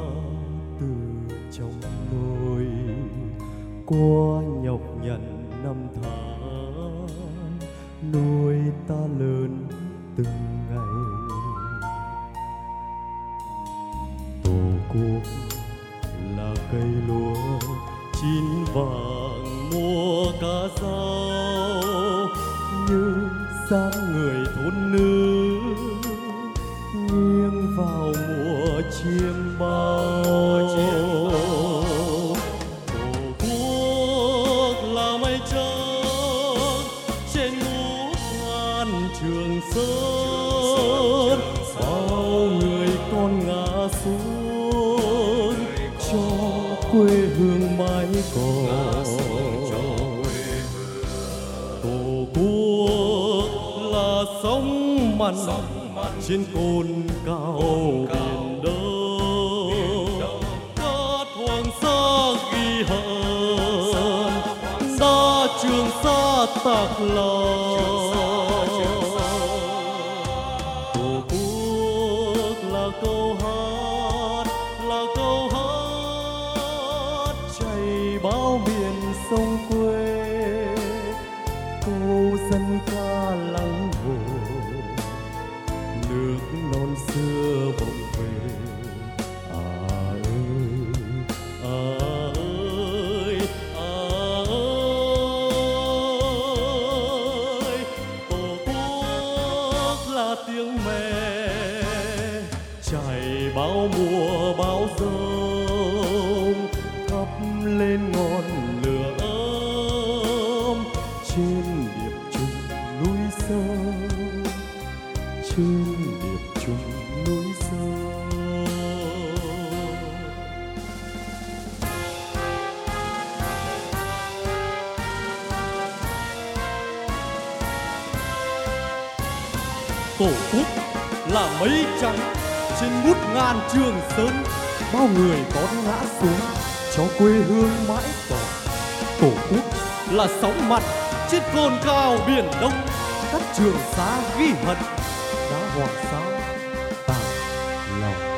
từ trong nôi, qua nhọc nhằn năm tháng nuôi ta lớn từng ngày. Tổ quốc là cây lúa chín vàng mùa cá rau, như dáng người thôn nữ nghiêng vào mùa chiêm bao. Tổ quốc là mây trắng trên ngút ngàn Trường Sơn, bao người con ngã xuống cho quê hương mãi còn. Tổ quốc là sóng mặn trên cồn cao biển đông, cát Hoàng Sa ghi hận, đá Trường Sa tạc lòng. Tổ quốc là câu hát, là câu hát chảy bao miền sông quê, câu dân ca lắng hồ nước non xưa vọng về. À ơi, à ơi, à ơi, Tổ quốc là tiếng mẹ chảy bao mùa bão giông, thắp lên ngọn lửa ấm trên điệp trùng núi sông, trên điệp trùng núi sông. Tổ quốc là mây trắng trên ngút ngàn Trường Sơn, bao người con ngã xuống cho quê hương mãi còn. Tổ quốc là sóng mặn trên cồn cao biển Đông, các Trường Sa ghi hận, đá Hoàng Sa tạc lòng.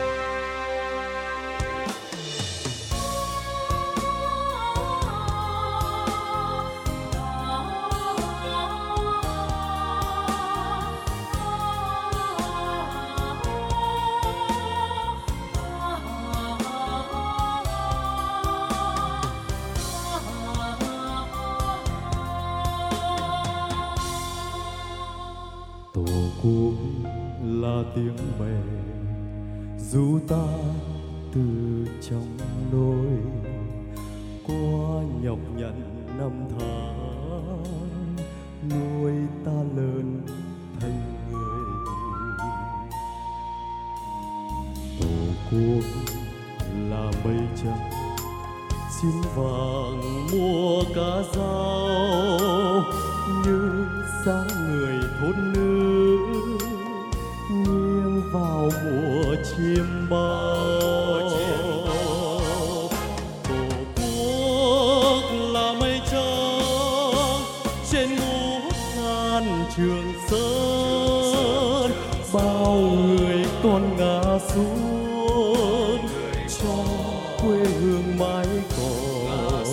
Tổ quốc là tiếng mẹ ru ta từ trong nôi, qua nhọc nhằn năm tháng nuôi ta lớn thành người. Tổ quốc là mây trắng xin vàng mua cá rau, như dáng người thôn nữ nghiêng vào mùa chiêm bao. Tổ quốc là mây trắng trên ngút ngàn Trường Sơn, bao người con ngã xuống cho quê hương mãi còn.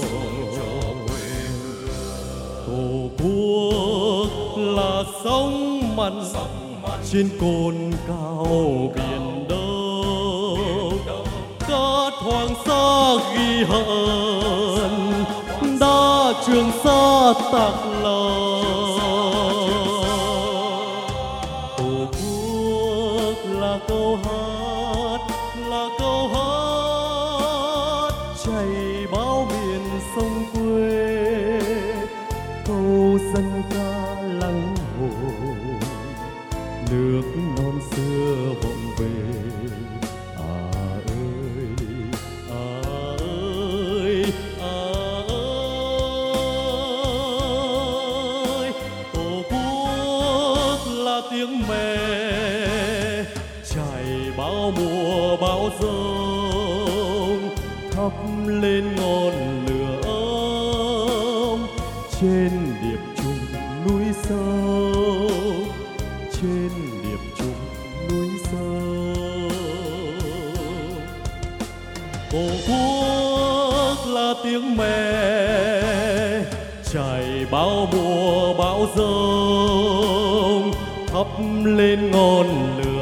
Tổ quốc là sóng mặn trên cồn cao biển Đông, cát Hoàng Sa ghi hận, đá Trường Sa tạc lòng. Tổ quốc là câu hát, là câu hát chảy bao miền sông quê, câu dân ca lắng hồ nước non xưa vọng về. À ơi, à ơi, à ơi, Tổ quốc là tiếng mẹ chảy bao mùa bão giông, thắp lên ngọn lửa ấm trên điệp trùng núi sông, trên điệp trùng núi sông. Tổ quốc là tiếng mẹ chảy bao mùa bão giông, thắp lên ngọn lửa